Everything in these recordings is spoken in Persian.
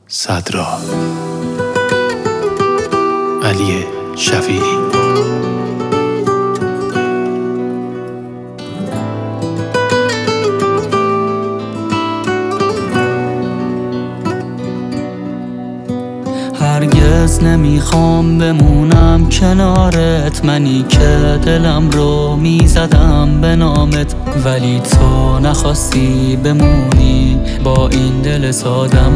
صدرا. علی شفیعی. هرگز نمیخوام بمونم کنارت، منی که دلم رو میزدم به نامت، ولی تو نخواستی بمونی با این دل سادم.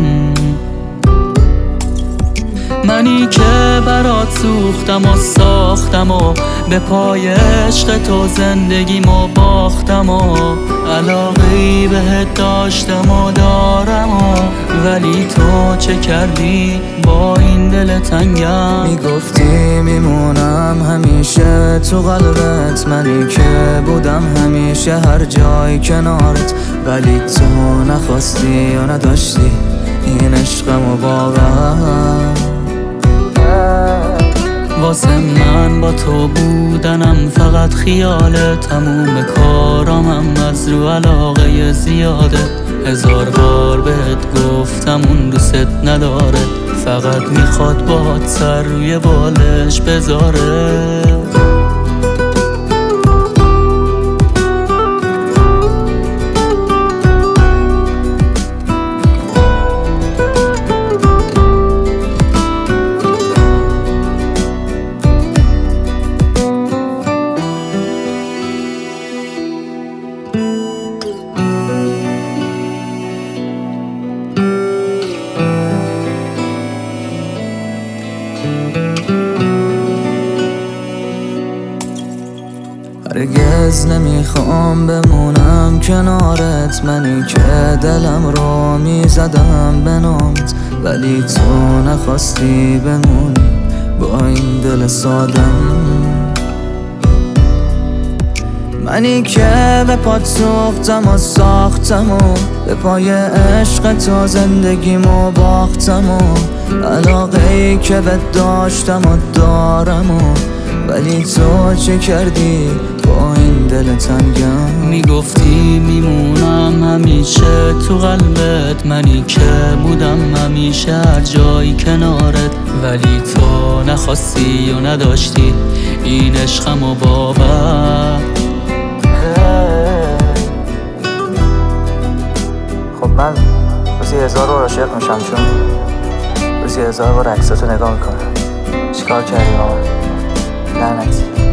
منی که برات سوختم و ساختم و به پای عشق تو زندگیمو باختم و علاقه‌ای بهت داشتم و دارم ولی تو چه کردی با این دل تنگم؟ میگفتی میمونم همیشه تو قلبت، منی که بودم همیشه هر جای کنارت، ولی تو نخواستی و نداشتی این عشقمو باور. واسه من با تو بودنم فقط خیاله، تموم کارامم از رو علاقه زیاده. 1000 بار بهت گفتم اون دوست نداره، فقط میخواد باهات سر روی بالش بذاره. هرگز نمیخوام بمونم کنارت، منی که دلم رو میزدم به نامت، ولی تو نخواستی بمونی با این دل سادم. منی که به پات سوختم و ساختم و به پای عشق تو زندگیمو باختم و علاقه‌ای که بهت داشتم و دارم ولی تو چه کردی با این دل تنگم؟ میگفتی میمونم همیشه تو قلبت، منی که بودم همیشه هر جایی کنارت، ولی تو نخواستی و نداشتی این عشقمو باور. خب من روزی 1000 بار عاشق میشم، چون روزی 1000 بار عکساتو نگاه میکنم. چیکار کردی بابا؟ لعنتی.